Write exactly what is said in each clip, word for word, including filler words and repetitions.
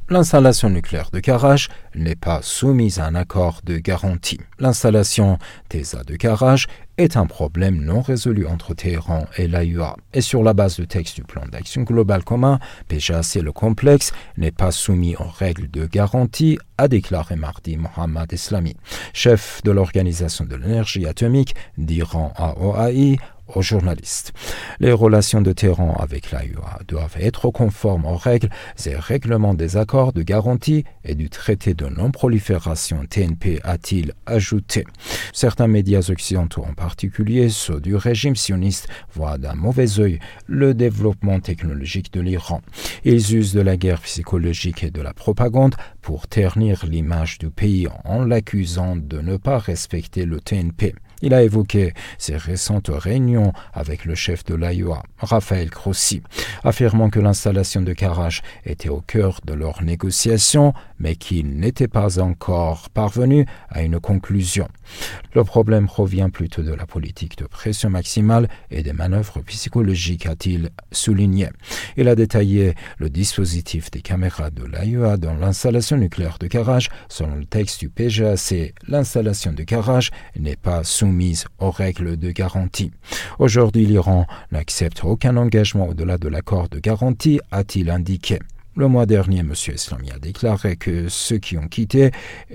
L'installation nucléaire de Karaj n'est pas soumise à un accord de garantie. L'installation TESA de Karaj est un problème non résolu entre Téhéran et l'A U A. Et sur la base du texte du plan d'action global commun, P G A C, le complexe n'est pas soumis aux règles de garantie, a déclaré mardi Mohammad Eslami, chef de l'Organisation de l'énergie atomique d'Iran à O A I, aux journalistes. Les relations de Téhéran avec l'A U A doivent être conformes aux règles et règlements des accords de garantie et du traité de non-prolifération T N P, a-t-il ajouté. Certains médias occidentaux, en particulier ceux du régime sioniste, voient d'un mauvais œil le développement technologique de l'Iran. Ils usent de la guerre psychologique et de la propagande pour ternir l'image du pays en l'accusant de ne pas respecter le T N P. Il a évoqué ses récentes réunions avec le chef de l'A U A, Raphaël Grossi, affirmant que l'installation de Karaj était au cœur de leurs négociations, mais qu'il n'était pas encore parvenu à une conclusion. Le problème provient plutôt de la politique de pression maximale et des manœuvres psychologiques, a-t-il souligné. Il a détaillé le dispositif des caméras de l'A U A dans l'installation nucléaire de Karaj. Selon le texte du P G A C, l'installation de Karaj n'est pas soumise mise aux règles de garantie. Aujourd'hui, l'Iran n'accepte aucun engagement au-delà de l'accord de garantie, a-t-il indiqué. Le mois dernier, M. Eslami a déclaré que ceux qui ont quitté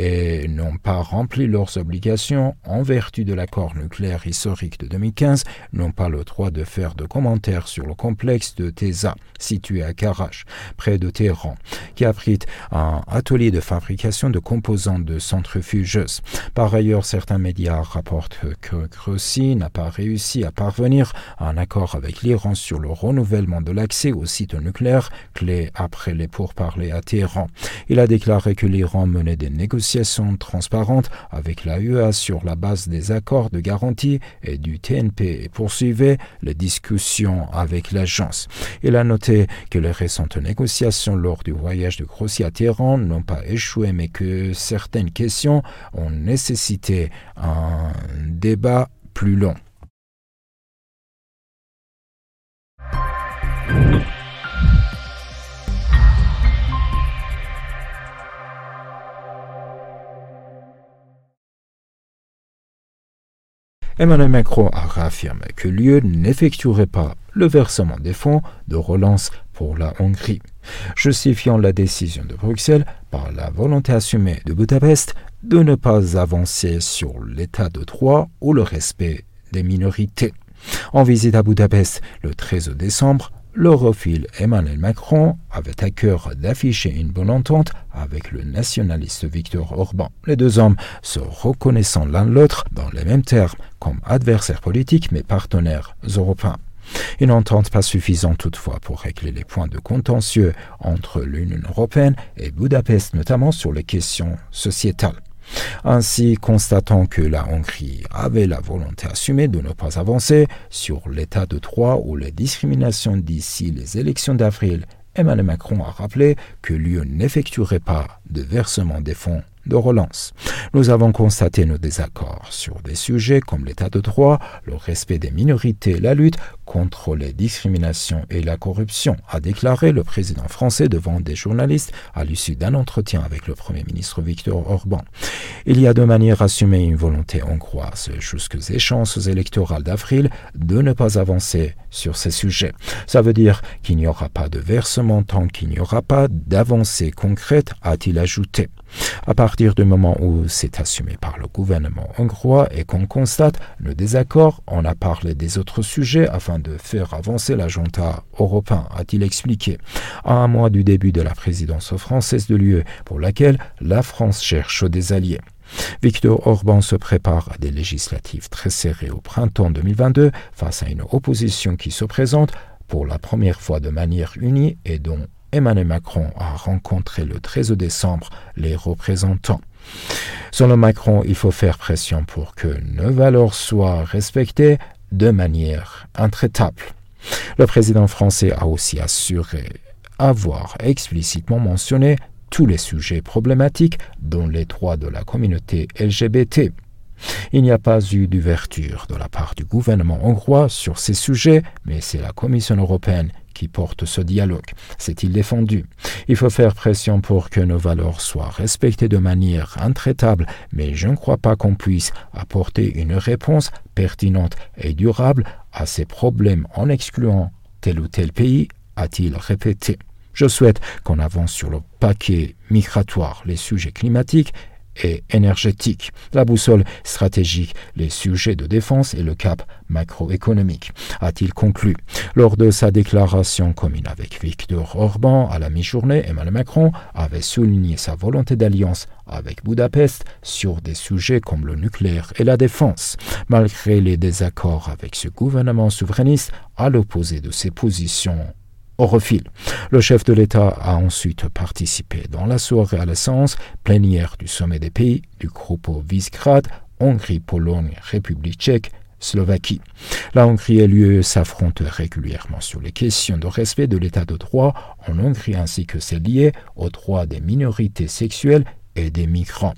et n'ont pas rempli leurs obligations en vertu de l'accord nucléaire historique de deux mille quinze n'ont pas le droit de faire de commentaires sur le complexe de TESA, situé à Karaj, près de Téhéran, qui abrite un atelier de fabrication de composants de centrifugeuses. Par ailleurs, certains médias rapportent que Grossi n'a pas réussi à parvenir à un accord avec l'Iran sur le renouvellement de l'accès aux sites nucléaires, clé après Après les pourparlers à Téhéran. Il a déclaré que l'Iran menait des négociations transparentes avec l'A U A sur la base des accords de garantie et du T N P et poursuivait les discussions avec l'agence. Il a noté que les récentes négociations lors du voyage de Grossi à Téhéran n'ont pas échoué, mais que certaines questions ont nécessité un débat plus long. Emmanuel Macron a réaffirmé que l'U E n'effectuerait pas le versement des fonds de relance pour la Hongrie, justifiant la décision de Bruxelles par la volonté assumée de Budapest de ne pas avancer sur l'état de droit ou le respect des minorités. En visite à Budapest le treize décembre, l'europhile Emmanuel Macron avait à cœur d'afficher une bonne entente avec le nationaliste Viktor Orban, les deux hommes se reconnaissant l'un l'autre dans les mêmes termes comme adversaires politiques mais partenaires européens. Une entente pas suffisante toutefois pour régler les points de contentieux entre l'Union européenne et Budapest, notamment sur les questions sociétales. Ainsi, constatant que la Hongrie avait la volonté assumée de ne pas avancer sur l'état de droit ou les discriminations d'ici les élections d'avril, Emmanuel Macron a rappelé que l'U E n'effectuerait pas de versement des fonds de relance. Nous avons constaté nos désaccords sur des sujets comme l'état de droit, le respect des minorités et la lutte contre les discriminations et la corruption, a déclaré le président français devant des journalistes à l'issue d'un entretien avec le Premier ministre Viktor Orban. Il y a de manière assumée une volonté hongroise jusqu'aux échéances électorales d'avril de ne pas avancer sur ces sujets. Ça veut dire qu'il n'y aura pas de versement tant qu'il n'y aura pas d'avancée concrète, a-t-il ajouté. À partir du moment où c'est assumé par le gouvernement hongrois et qu'on constate le désaccord, on a parlé des autres sujets afin de faire avancer l'agenda européen, a-t-il expliqué. À un mois du début de la présidence française de l'U E, pour laquelle la France cherche des alliés. Viktor Orban se prépare à des législatives très serrées au printemps deux mille vingt-deux face à une opposition qui se présente pour la première fois de manière unie et dont Emmanuel Macron a rencontré le treize décembre les représentants. Selon Macron, il faut faire pression pour que nos valeurs soient respectées de manière intraitable. Le président français a aussi assuré avoir explicitement mentionné tous les sujets problématiques, dont les droits de la communauté L G B T. Il n'y a pas eu d'ouverture de la part du gouvernement hongrois sur ces sujets, mais c'est la Commission européenne qui porte ce dialogue, s'est-il défendu. Il faut faire pression pour que nos valeurs soient respectées de manière intraitable, mais je ne crois pas qu'on puisse apporter une réponse pertinente et durable à ces problèmes en excluant tel ou tel pays, a-t-il répété. Je souhaite qu'on avance sur le paquet migratoire, les sujets climatiques et énergétiques, la boussole stratégique, les sujets de défense et le cap macroéconomique, a-t-il conclu. Lors de sa déclaration commune avec Viktor Orban à la mi-journée, Emmanuel Macron avait souligné sa volonté d'alliance avec Budapest sur des sujets comme le nucléaire et la défense. Malgré les désaccords avec ce gouvernement souverainiste, à l'opposé de ses positions au refil. Le chef de l'État a ensuite participé dans la soirée à la séance plénière du sommet des pays du groupe Visegrad, Hongrie, Pologne, République tchèque, Slovaquie. La Hongrie et l'U E s'affrontent régulièrement sur les questions de respect de l'état de droit en Hongrie ainsi que celles liées aux droits des minorités sexuelles et des migrants.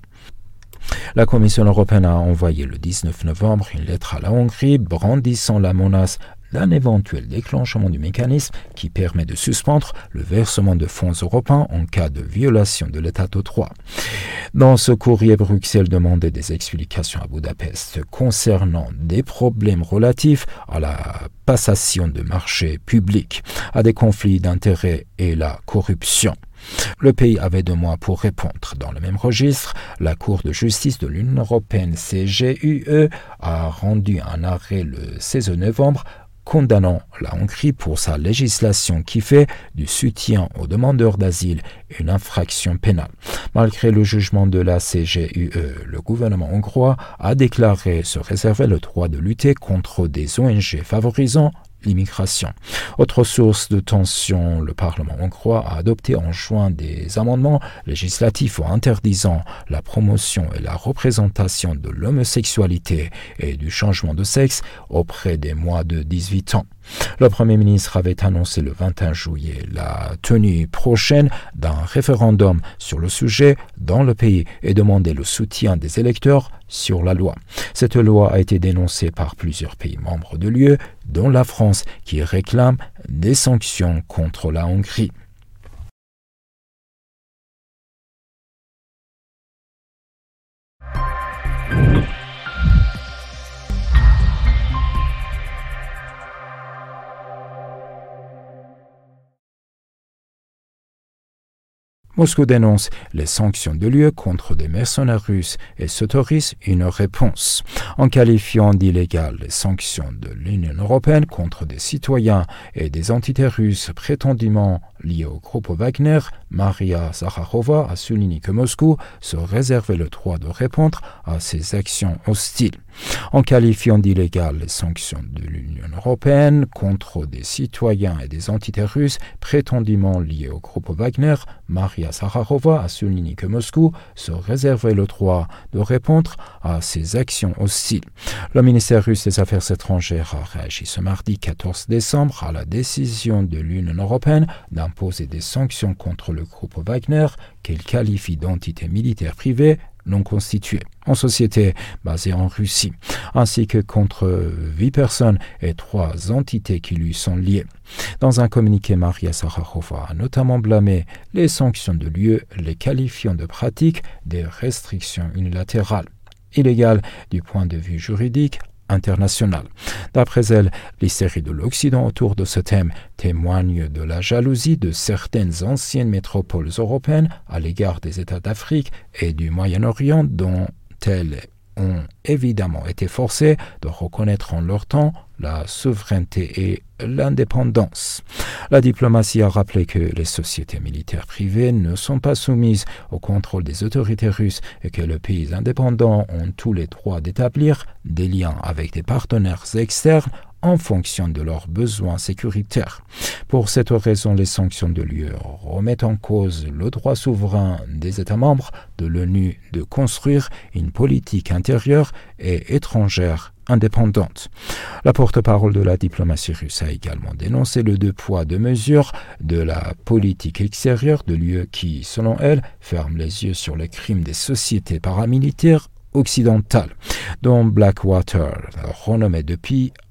La Commission européenne a envoyé le dix-neuf novembre une lettre à la Hongrie brandissant la menace d'un éventuel déclenchement du mécanisme qui permet de suspendre le versement de fonds européens en cas de violation de l'état de droit. Dans ce courrier, Bruxelles demandait des explications à Budapest concernant des problèmes relatifs à la passation de marchés publics, à des conflits d'intérêts et la corruption. Le pays avait deux mois pour répondre. Dans le même registre, la Cour de justice de l'Union européenne, C J U E, a rendu un arrêt le seize novembre condamnant la Hongrie pour sa législation qui fait du soutien aux demandeurs d'asile une infraction pénale. Malgré le jugement de la C J U E, le gouvernement hongrois a déclaré se réserver le droit de lutter contre des O N G favorisant l'immigration. Autre source de tension, le Parlement hongrois a adopté en juin des amendements législatifs interdisant la promotion et la représentation de l'homosexualité et du changement de sexe auprès des moins de dix-huit ans. Le Premier ministre avait annoncé le vingt et un juillet la tenue prochaine d'un référendum sur le sujet dans le pays et demandé le soutien des électeurs sur la loi. Cette loi a été dénoncée par plusieurs pays membres de l'U E, dont la France, qui réclame des sanctions contre la Hongrie. Moscou dénonce les sanctions de l'U E contre des mercenaires russes et s'autorise une réponse. En qualifiant d'illégales les sanctions de l'Union européenne contre des citoyens et des entités russes prétendument liées au groupe Wagner, Maria Zakharova a souligné que Moscou se réservait le droit de répondre à ces actions hostiles. En qualifiant d'illégales les sanctions de l'Union européenne contre des citoyens et des entités russes prétendument liées au groupe Wagner, Maria Zakharova a souligné que Moscou se réservait le droit de répondre à ces actions hostiles. Le ministère russe des Affaires étrangères a réagi ce mardi quatorze décembre à la décision de l'Union européenne d'imposer des sanctions contre le groupe Wagner qu'elle qualifie d'entité militaire privée non constituée, en société basée en Russie, ainsi que contre huit personnes et trois entités qui lui sont liées. Dans un communiqué, Maria Zakharova a notamment blâmé les sanctions de l'U E, les qualifiant de pratiques des restrictions unilatérales, illégales du point de vue juridique international. D'après elle, l'hystérie de l'Occident autour de ce thème témoigne de la jalousie de certaines anciennes métropoles européennes à l'égard des États d'Afrique et du Moyen-Orient dont elles ont évidemment été forcées de reconnaître en leur temps la souveraineté et l'indépendance. La diplomatie a rappelé que les sociétés militaires privées ne sont pas soumises au contrôle des autorités russes et que les pays indépendants ont tous les droits d'établir des liens avec des partenaires externes en fonction de leurs besoins sécuritaires. Pour cette raison, les sanctions de l'U E remettent en cause le droit souverain des États membres de l'ONU de construire une politique intérieure et étrangère indépendante. La porte-parole de la diplomatie russe a également dénoncé le deux poids deux mesures de la politique extérieure de l'U E qui, selon elle, ferme les yeux sur les crimes des sociétés paramilitaires occidentales, dont Blackwater, renommée depuis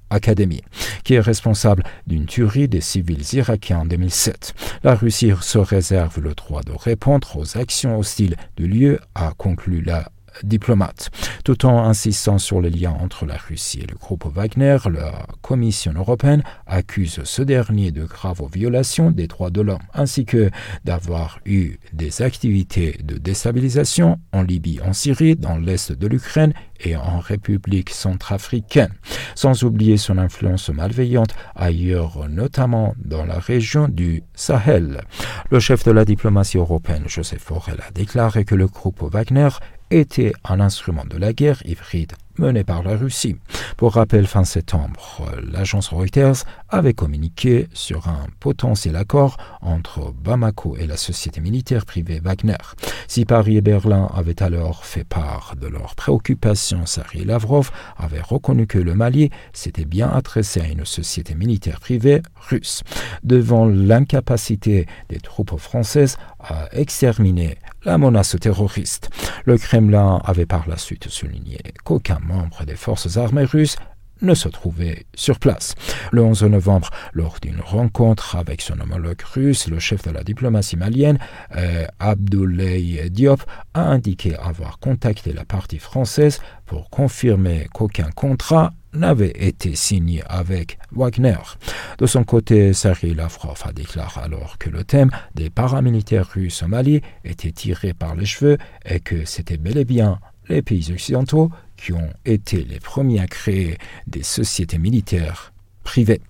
Academy, qui est responsable d'une tuerie des civils irakiens en deux mille sept. La Russie se réserve le droit de répondre aux actions hostiles du lieu, a conclu la diplomate. Tout en insistant sur les liens entre la Russie et le groupe Wagner, la Commission européenne accuse ce dernier de graves violations des droits de l'homme, ainsi que d'avoir eu des activités de déstabilisation en Libye, en Syrie, dans l'est de l'Ukraine et en République centrafricaine, sans oublier son influence malveillante ailleurs, notamment dans la région du Sahel. Le chef de la diplomatie européenne, Joseph Borrell, a déclaré que le groupe Wagner était un instrument de la guerre hybride menée par la Russie. Pour rappel, fin septembre, l'agence Reuters avait communiqué sur un potentiel accord entre Bamako et la société militaire privée Wagner. Si Paris et Berlin avaient alors fait part de leurs préoccupations, Sergei Lavrov avait reconnu que le Mali s'était bien adressé à une société militaire privée russe. Devant l'incapacité des troupes françaises à exterminer la menace terroriste, le Kremlin avait par la suite souligné qu'aucun membre des forces armées russes ne se trouvait sur place. Le onze novembre, lors d'une rencontre avec son homologue russe, le chef de la diplomatie malienne, euh, Abdoulaye Diop, a indiqué avoir contacté la partie française pour confirmer qu'aucun contrat n'avait été signé avec Wagner. De son côté, Sergei Lavrov a déclaré alors que le thème des paramilitaires russes au Mali était tiré par les cheveux et que c'était bel et bien les pays occidentaux qui ont été les premiers à créer des sociétés militaires privées.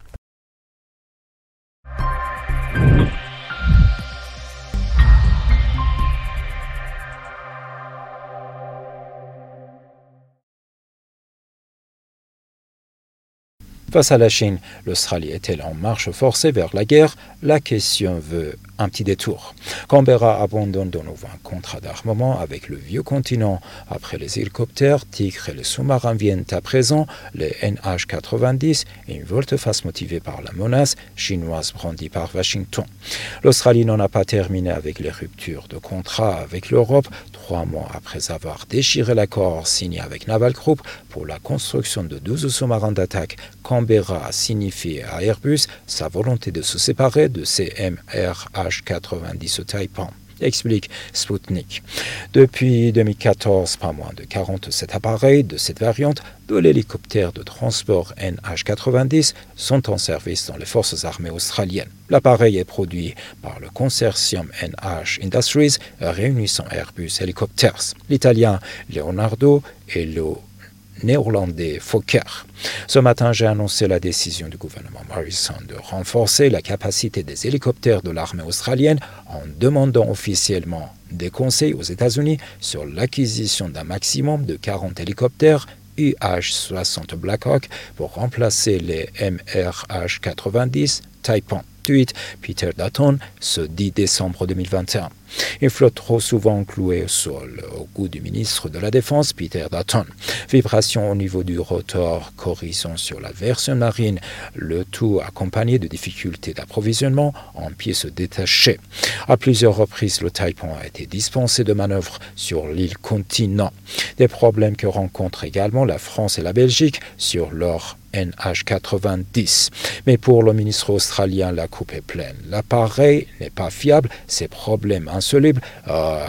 Face à la Chine, l'Australie est-elle en marche forcée vers la guerre? La question veut un petit détour. Canberra abandonne de nouveau un contrat d'armement avec le vieux continent. Après les hélicoptères, Tigre et les sous-marins viennent à présent les N H quatre-vingt-dix et une volte-face motivée par la menace chinoise brandie par Washington. L'Australie n'en a pas terminé avec les ruptures de contrat avec l'Europe. Trois mois après avoir déchiré l'accord signé avec Naval Group pour la construction de douze sous-marins d'attaque, Canberra a signifié à Airbus sa volonté de se séparer de ses M R H quatre-vingt-dix Taipan, explique Sputnik. Depuis deux mille quatorze, pas moins de quarante-sept appareils de cette variante de l'hélicoptère de transport N H quatre-vingt-dix sont en service dans les forces armées australiennes. L'appareil est produit par le consortium N H Industries réunissant Airbus Helicopters, l'italien Leonardo et le néerlandais Fokker. Ce matin, j'ai annoncé la décision du gouvernement Morrison de renforcer la capacité des hélicoptères de l'armée australienne en demandant officiellement des conseils aux États-Unis sur l'acquisition d'un maximum de quarante hélicoptères U H soixante Blackhawk pour remplacer les M R H quatre-vingt-dix Taipan. Tweet Peter Dutton ce dix décembre deux mille vingt et un. Une flotte trop souvent clouée au sol au goût du ministre de la Défense Peter Dutton. Vibration au niveau du rotor corrigant sur la version marine, le tout accompagné de difficultés d'approvisionnement en pièces détachées. À plusieurs reprises, le Taipan a été dispensé de manœuvres sur l'île continent. Des problèmes que rencontrent également la France et la Belgique sur leur N H quatre-vingt-dix. Mais pour le ministre australien, la coupe est pleine. L'appareil n'est pas fiable, ses problèmes insolubles, euh,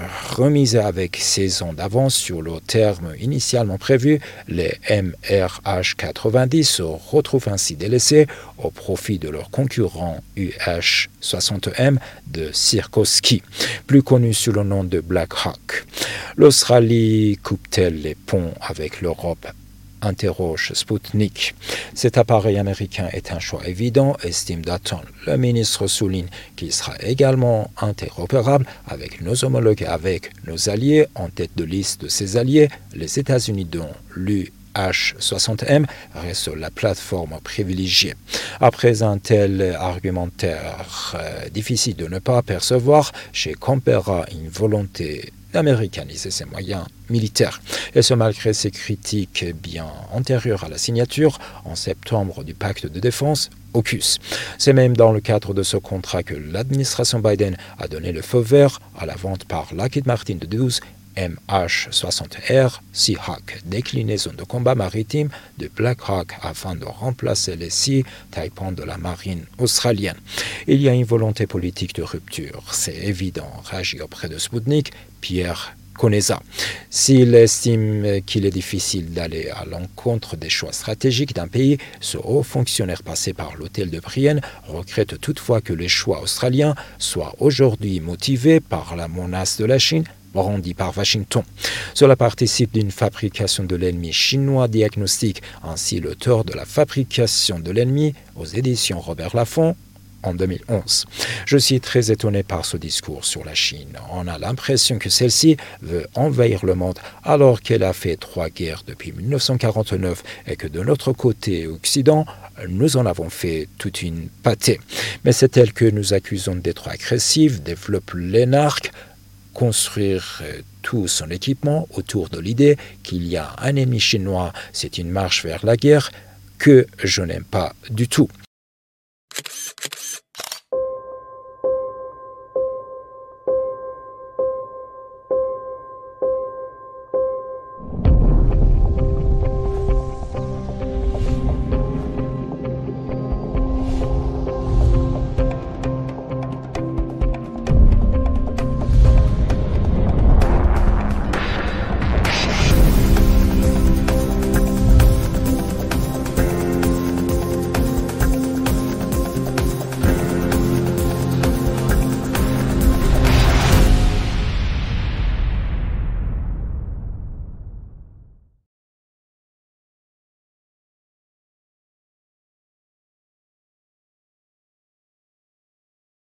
remis avec seize ans d'avance sur le terme initialement prévu, les M R H quatre-vingt-dix se retrouvent ainsi délaissés au profit de leurs concurrents U H soixante M de Sikorsky, plus connu sous le nom de Black Hawk. L'Australie coupe-t-elle les ponts avec l'Europe? Interroge Sputnik. Cet appareil américain est un choix évident, estime Dutton. Le ministre souligne qu'il sera également interopérable avec nos homologues et avec nos alliés, en tête de liste de ses alliés, les États-Unis dont l'U H soixante M reste la plateforme privilégiée. Après un tel argumentaire, euh, difficile de ne pas percevoir chez Canberra une volonté d'américaniser ses moyens militaires. Et ce malgré ses critiques bien antérieures à la signature en septembre du pacte de défense AUKUS. C'est même dans le cadre de ce contrat que l'administration Biden a donné le feu vert à la vente par Lockheed Martin de douze M H soixante R, Seahawk, déclinaison de combat maritime de Black Hawk afin de remplacer les Sea Taipan de la marine australienne. Il y a une volonté politique de rupture, c'est évident, réagit auprès de Sputnik Pierre Conesa. S'il estime qu'il est difficile d'aller à l'encontre des choix stratégiques d'un pays, ce haut fonctionnaire passé par l'hôtel de Brienne regrette toutefois que les choix australiens soient aujourd'hui motivés par la menace de la Chine brandie par Washington. Cela participe d'une fabrication de l'ennemi chinois, diagnostique ainsi l'auteur de la fabrication de l'ennemi aux éditions Robert Laffont en deux mille onze. Je suis très étonné par ce discours sur la Chine. On a l'impression que celle-ci veut envahir le monde alors qu'elle a fait trois guerres depuis mille neuf cent quarante-neuf et que de notre côté Occident, nous en avons fait toute une pâtée. Mais c'est elle que nous accusons d'être agressive, développe l'énarque, construire tout son équipement autour de l'idée qu'il y a un ennemi chinois, c'est une marche vers la guerre que je n'aime pas du tout.